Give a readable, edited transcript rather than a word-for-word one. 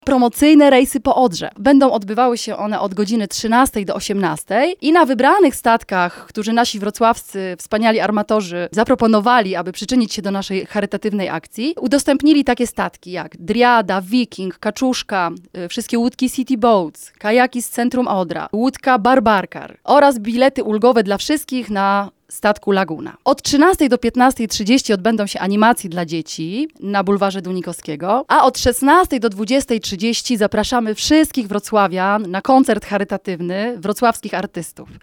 promocyjne rejsy po Odrze. Będą odbywały się one od godziny 13 do 18 i na wybranych statkach, którzy nasi wrocławscy wspaniali armatorzy zaproponowali, aby przyczynić się do naszej charytatywnej akcji, udostępnili takie statki jak Driada, Viking, Kaczuszka, wszystkie łódki City Boats, kajaki z centrum Odra, łódka Barbarkar oraz bilety ulgowe dla wszystkich na statku Laguna. Od 13 do 15:30 odbędą się animacje dla dzieci na bulwarze Dunikowskiego, a od 16 do 20:30 zapraszamy wszystkich wrocławian na koncert charytatywny wrocławskich artystów.